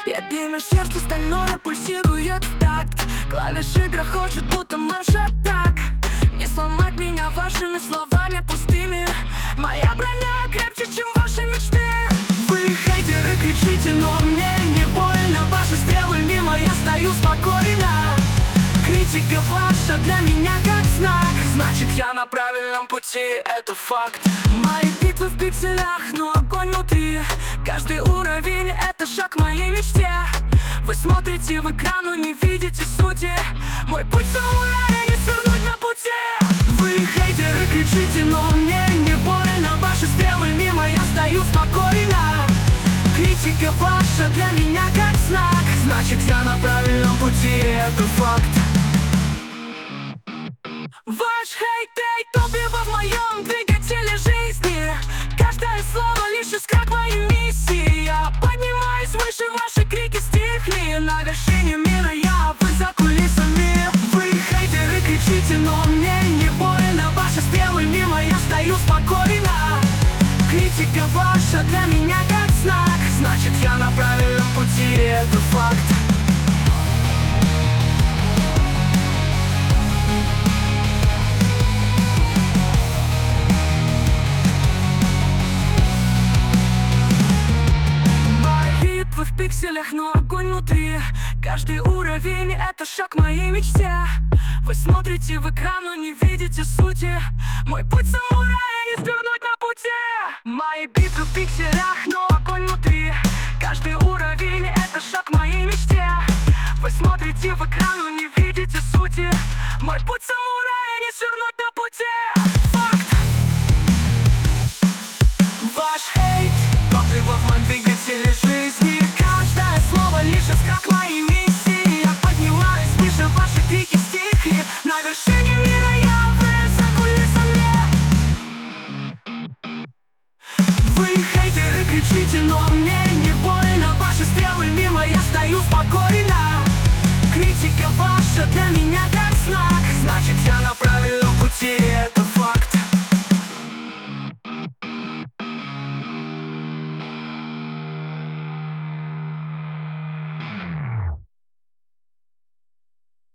Я бью сердце стальное пульсирует в такт. Клавиши грохочут, будто марш-атак. Не сломать меня вашими словами пустыми. Моя броня крепче, чем ваши мечты. Вы, хейтеры, кричите, но мне не больно. Ваши стрелы мимо, я стою спокойно. Критика ваша для меня как знак. Значит, я на правильном пути, это факт. Мои битвы в пикселях, но огонь внутри. Каждый уровень — это шаг к моей мечте. Вы смотрите в экран, но не видите сути. Мой путь самурая не свернуть на пути. Вы, хейтеры, кричите, но мне не больно. Ваши стрелы мимо, я стою спокойно. Критика ваша для меня как знак. Значит, я на правильном пути, это факт. Ваш хейт топливо в моем двигателе жизни. Каждое слово лишь искра к моей миссии. Я поднимаюсь выше, ваши крики стихли. На вершине мира я, вы за кулисами. Вы, хейтеры, кричите, но мне не больно. Ваши стрелы мимо, я стою спокойно. Критика ваша для меня как знак. Значит, я на правильном пути, это факт. В пикселях, но огонь внутри. Каждый уровень — это шаг к моей мечте. Вы смотрите в экран, но не видите сути. Мой путь самурая не свернуть на пути. Мои битвы в пикселях, но огонь внутри. Каждый уровень — это шаг к моей мечте. Вы смотрите в экран, но не видите сути. Мой путь самурая не свернуть